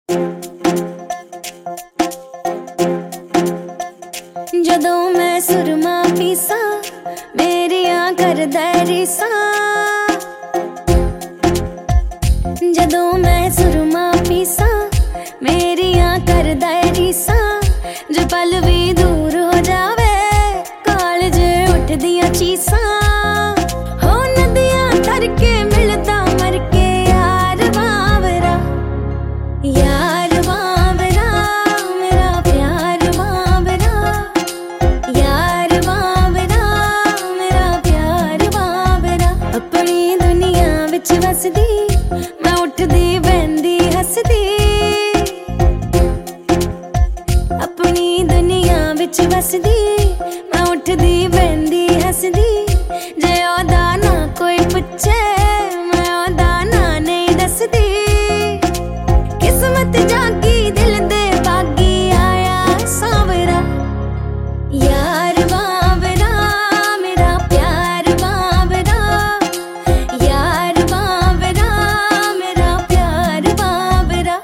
जदों मैं सुरमा पीसा मेरियां करदा रीसा। जदों मैं सुरमा पीसा मेरियां करदा रीसा। जो पल भी दूर हो जावे कालज उठदियां चीसा। हो नदियां तर के मिलदा मर के यार बावरा, यार बावरा मेरा प्यार बावरा, यार बावरा मेरा प्यार बावरा। अपनी दुनिया विच वसदी मैं उठदी बहंदी हसदी। अपनी दुनिया विच वसदी मैं उठदी बहंदी हसदी। जे ओदा ना कोई पुछे मैं ओदा ना नहीं दसदी। किस्मत जागी दिल दे बागी आया सावरा, यार बावरा मेरा प्यार बावरा, यार बावरा मेरा प्यार बावरा।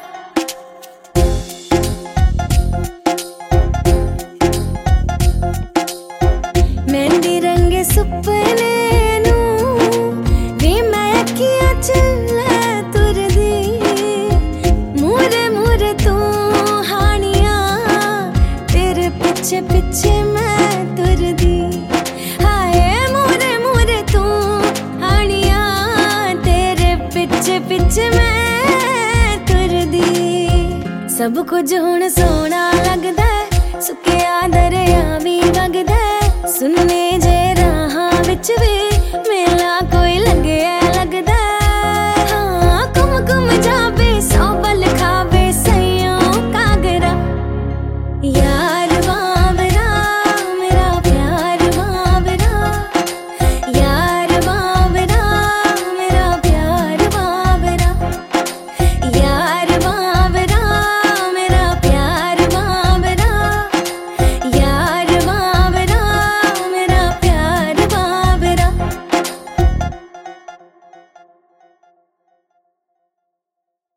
मेहंदी रंगे सुपने नू वे मैं अखियां चले तुरदी। मूरे मूरे तू हानिया तेरे पिछे पिछे मैं तुरदी। हाय मूरे मूरे तू हानिया तेरे पिछे पिछे मैं तुरदी। सब कुछ हुण सोहना लगदा सुकिया दरिया भी वगदा। सुनने जे राहां विच वे